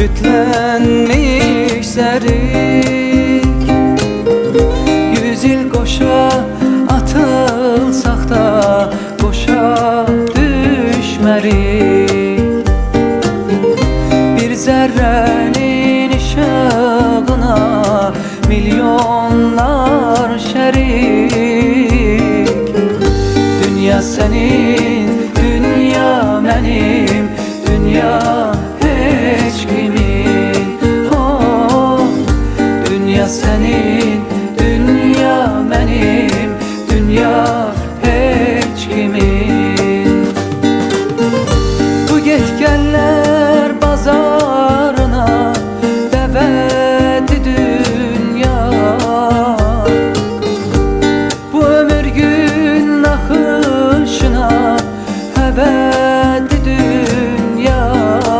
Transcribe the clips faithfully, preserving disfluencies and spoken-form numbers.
Cütlenmiş zerik. Yüz yıl koşa atılsak da boşa düşmerik. Bir zerrenin ışığına milyonlar şerik. Dünya senin, dünya benim, dünya hiç kimin. Oh, dünya senin, dünya benim, dünya hiç kimin. Bu gitgeller bazarına devedi dünya. Bu ömür gün akışına ebedi dünya.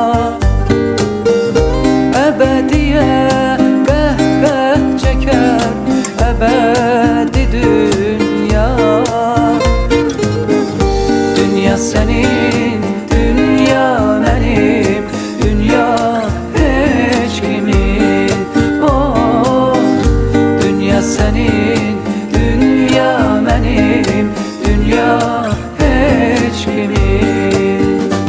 Ebediye qəhqəh çeker ebedi dünya. Dünya senin, dünya benim, dünya hiç kimin. Oh, dünya senin, dünya benim, dünya hiç kimin.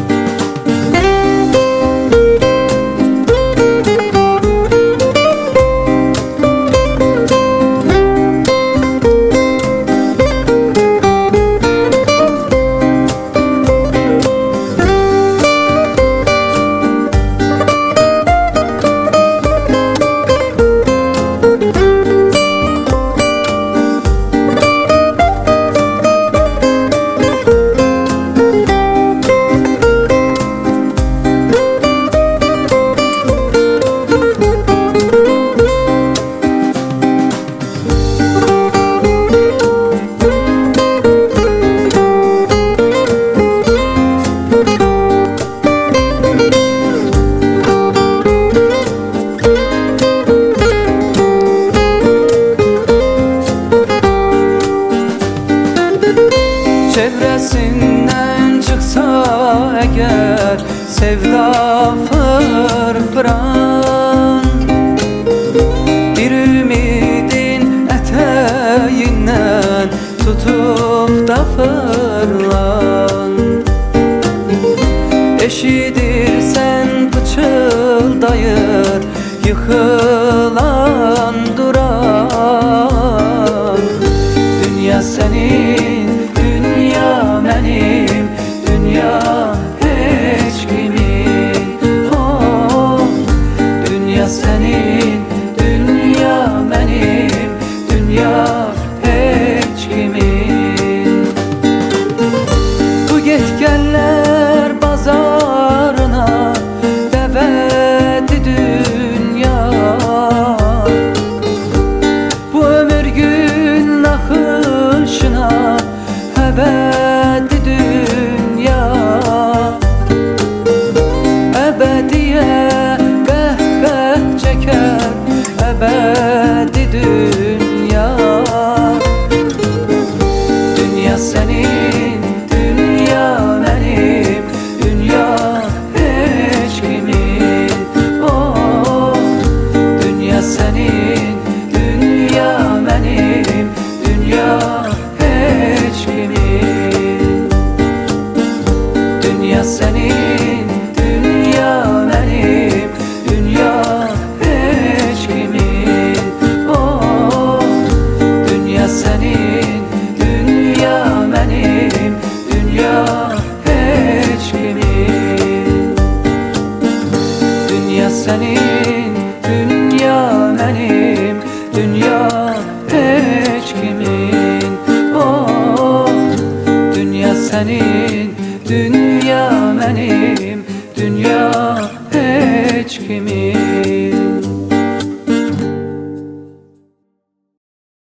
Çevresinden çıksa eğer sevda fırfıran, bir ümidin eteğinden tutup da fırlan. Eşidirsen pıçıldayır yıkılan duran. Dünya senin, dünya benim, dünya hiç kimin. Oh, dünya senin, dünya benim, dünya hiç kimin. Bu gitgeller bazarına devedi dünya. Bu ömür gün akışına ebedi dünya. Ebediye qəhqəh çeker ebedi dünya. Dünya senin, dünya benim, dünya hiç kimin. Oh, dünya senin, dünya benim, dünya hiç kimin. Dünya senin, dünya benim, dünya hiç kimin. Oh, dünya senin, dünya benim, dünya hiç kimin. Dünya senin, dünya benim, dünya hiç kimin. Oh, dünya senin, dünya benim, dünya hiç kimin.